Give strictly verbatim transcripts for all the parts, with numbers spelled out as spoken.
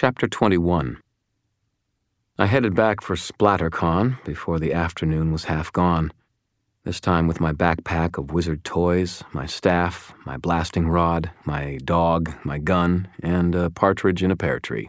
Chapter twenty-one. I headed back for SplatterCon before the afternoon was half gone, this time with my backpack of wizard toys, my staff, my blasting rod, my dog, my gun, and a partridge in a pear tree.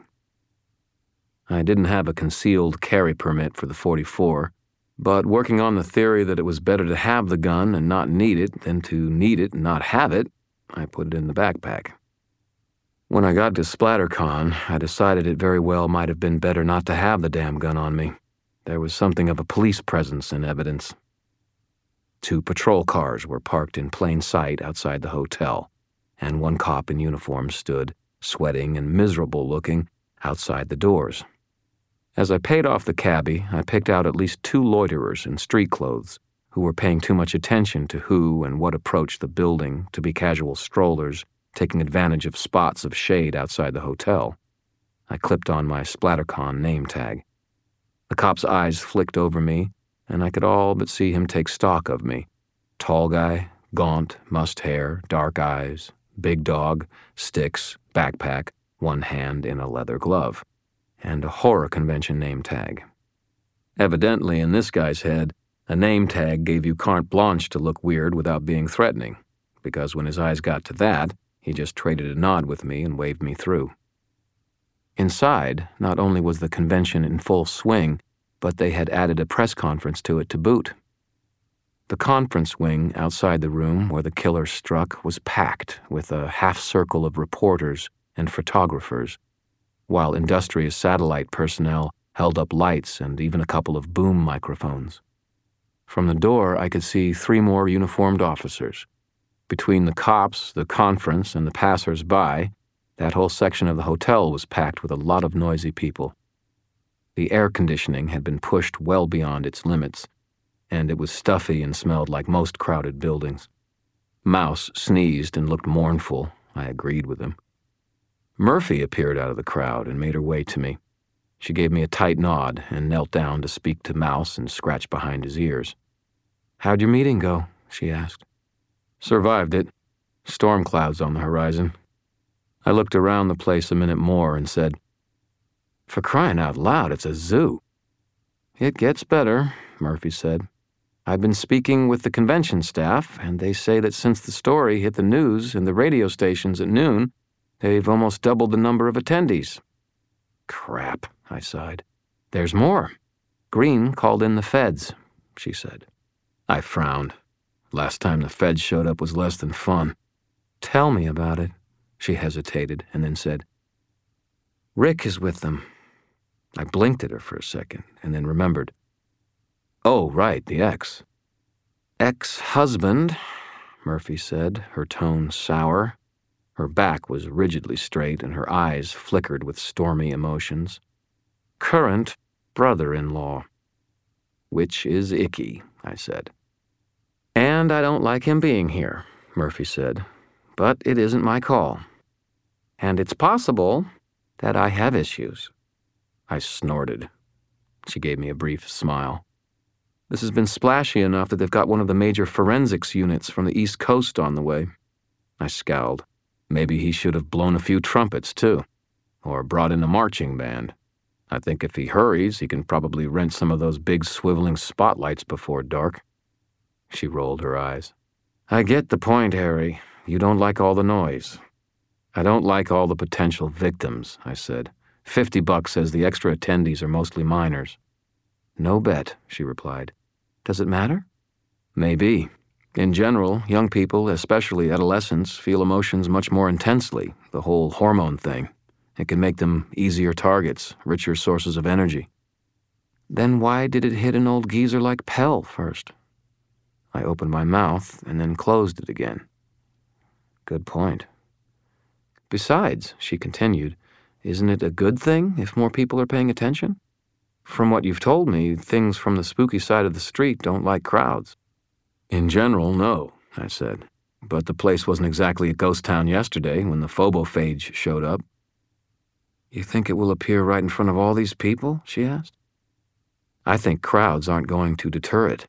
I didn't have a concealed carry permit for the forty-four, but working on the theory that it was better to have the gun and not need it than to need it and not have it, I put it in the backpack. When I got to SplatterCon, I decided it very well might have been better not to have the damn gun on me. There was something of a police presence in evidence. Two patrol cars were parked in plain sight outside the hotel, and one cop in uniform stood, sweating and miserable-looking, outside the doors. As I paid off the cabbie, I picked out at least two loiterers in street clothes who were paying too much attention to who and what approached the building to be casual strollers, taking advantage of spots of shade outside the hotel. I clipped on my SplatterCon name tag. The cop's eyes flicked over me, and I could all but see him take stock of me. Tall guy, gaunt, mussed hair, dark eyes, big dog, sticks, backpack, one hand in a leather glove, and a horror convention name tag. Evidently, in this guy's head, a name tag gave you carte blanche to look weird without being threatening, because when his eyes got to that, he just traded a nod with me and waved me through. Inside, not only was the convention in full swing, but they had added a press conference to it to boot. The conference wing outside the room where the killer struck was packed with a half-circle of reporters and photographers, while industrious satellite personnel held up lights and even a couple of boom microphones. From the door, I could see three more uniformed officers. Between the cops, the conference, and the passers-by, that whole section of the hotel was packed with a lot of noisy people. The air conditioning had been pushed well beyond its limits, and it was stuffy and smelled like most crowded buildings. Mouse sneezed and looked mournful. I agreed with him. Murphy appeared out of the crowd and made her way to me. She gave me a tight nod and knelt down to speak to Mouse and scratch behind his ears. "How'd your meeting go?" she asked. "Survived it. Storm clouds on the horizon." I looked around the place a minute more and said, "For crying out loud, it's a zoo." "It gets better," Murphy said. "I've been speaking with the convention staff, and they say that since the story hit the news and the radio stations at noon, they've almost doubled the number of attendees." "Crap," I sighed. "There's more. Green called in the feds," she said. I frowned. Last time the feds showed up was less than fun. "Tell me about it." She hesitated and then said, "Rick is with them." I blinked at her for a second and then remembered. "Oh, right, the ex." "Ex-husband," Murphy said, her tone sour. Her back was rigidly straight and her eyes flickered with stormy emotions. "Current brother-in-law." "Which is icky," I said. "And I don't like him being here," Murphy said, "but it isn't my call. And it's possible that I have issues." I snorted. She gave me a brief smile. "This has been splashy enough that they've got one of the major forensics units from the East Coast on the way." I scowled. Maybe he should have blown a few trumpets, too, or brought in a marching band. I think if he hurries, he can probably rent some of those big swiveling spotlights before dark. She rolled her eyes. "I get the point, Harry. You don't like all the noise." "I don't like all the potential victims," I said. Fifty bucks says the extra attendees are mostly minors." "No bet," she replied. "Does it matter?" "Maybe. In general, young people, especially adolescents, feel emotions much more intensely, the whole hormone thing. It can make them easier targets, richer sources of energy." "Then why did it hit an old geezer like Pell first?" I opened my mouth and then closed it again. "Good point." "Besides," she continued, "isn't it a good thing if more people are paying attention? From what you've told me, things from the spooky side of the street don't like crowds." "In general, no," I said. "But the place wasn't exactly a ghost town yesterday when the phobophage showed up." "You think it will appear right in front of all these people?" she asked. "I think crowds aren't going to deter it.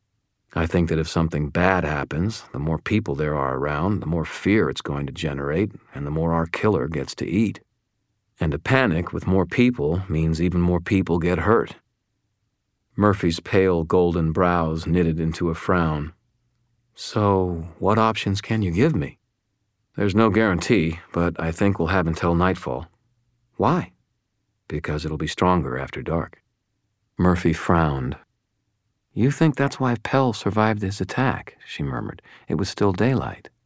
I think that if something bad happens, the more people there are around, the more fear it's going to generate, and the more our killer gets to eat." And a panic with more people means even more people get hurt. Murphy's pale golden brows knitted into a frown. So, what options can you give me? There's no guarantee, but I think we'll have until nightfall. Why? Because it'll be stronger after dark. Murphy frowned. You think that's why Pell survived his attack, she murmured. It was still daylight.